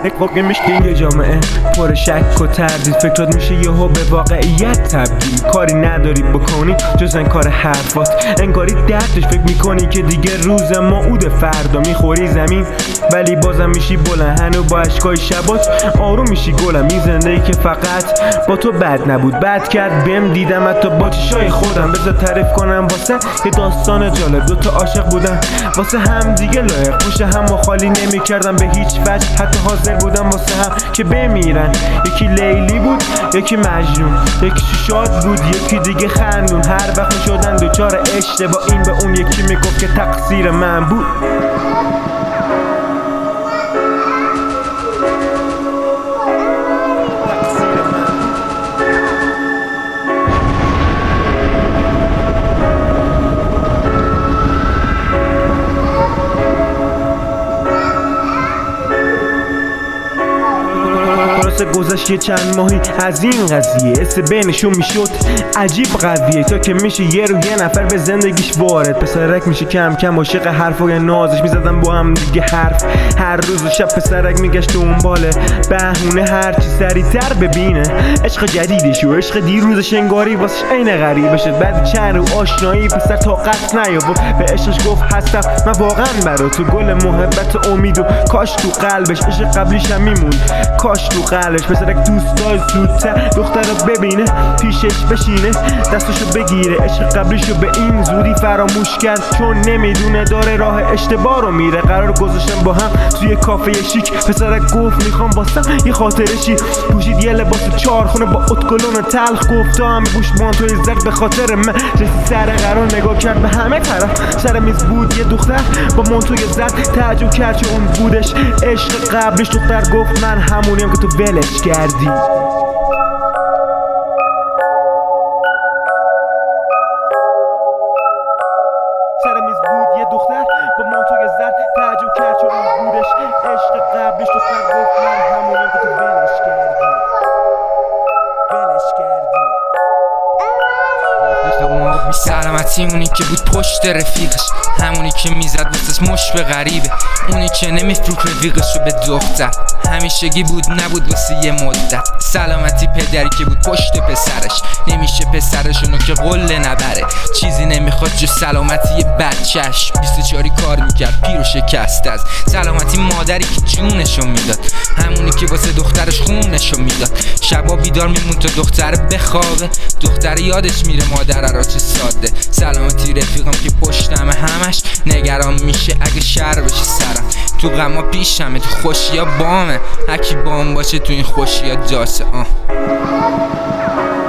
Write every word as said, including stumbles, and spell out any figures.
نقاق میشه یه جامعه پر شک و تردید، فکرات میشه یهو به واقعیت تبدیل. کاری نداری بکنی جز انکار حرفات، انگاری دردش فکر میکنی که دیگه روز موعود فردا میخوری زمین، ولی بازم میشی بلند هنو با اشکای شبات آروم میشی گلم. این زندگی که فقط با تو بد نبود، بد کرد بهم، دیدم حتی با چشای خودم. بذار تعریف کنم واسه یه داستان جالب. دوتا عاشق بودن واسه هم دیگه لایق، پشت هم و خالی نمی کردم به هیچ وجه، حتی حاضر بودم واسه هم که بمیرن. یکی لیلی بود یکی مجنون، یکی شاد بود یکی دیگه خندون. هر وقت می شدن دوچار اشتباه، این به اون یکی میگفت که تقصیر من بود. گذشت یه چند ماهی از این قضیه، اسم بینشون میشد عجیب قویه، تا که میشه یه رو یه نفر به زندگیش وارد. پسرک میشه کم کم عاشق حرفای نازش، میزدن با هم دیگه حرف هر روز و شب. پسرک میگشت دنباله بهونه هرچی سریعتر ببینه عشق جدیدش و عشق دیروزش، انگاری واسش عین غریبه شد. بعد چند رو آشنایی پسر طاقت نیاورد، به عشقش گفت هستم من واقعا برا تو، گل محبت امید و کاش تو قلبش. عشق قبلیش هم میموند کاش تو قلبش. پسرک دوست داشت زودتر دختر رو ببینه، پیشش بشینه دستشو بگیره. عشق قبلیشو به این زودی فراموش کرد، چون نمیدونه داره راه اشتباه رو میره. قرار گذاشتن با هم توی کافه شیک، پسرک گفت میخوام واسم یه خاطره شی. پوشید یه لباس چارخونه با اتکلون تلخ، گفت تا هم بپوش مانتوی زرد به خاطر من. رسید سر قرار نگاه کرد به همه طرف، سر میز بود یه دختر با مانتوی زرد. تعجب کرد چه اون بودش عشق قبلیش. دختر گفت من همونیم که تو ولش کردی. سر میز بود یه دختر با مانتوی زرد، تعجب کرد چه اون بودش عشق قبلیش. دختر گفت من همونیم که تو ولش کردی ولش کردی. بی سلامتی اونی که بود پشت رفیقش، همونی که میزد واسش مش به غریبه، اونی که نمیفروخ رفیقشو به دختر، همیشگی بود نبود واسه یه مدت. سلامتی پدری که بود پشت پسرش، نمیشه پسرشونو که قله نبره. چیزی نمیخواد جو سلامتی بچهش، بیست و چهاری کار میکرد پیر و شکست از سلامتی. مادری که جونشو میداد، همونی که واسه دخترش خونشو میداد. شبا بیدار میمون تا دختر بخوابه، دختر یادش میره مادر را چه ساده. سلامتی رفیقم که پشتم همش نگران میشه اگه شر بشه سرم. تو غما پیشمه تو خوشیا بامه، هکی بام باشه تو این خوشیا جاسه. آه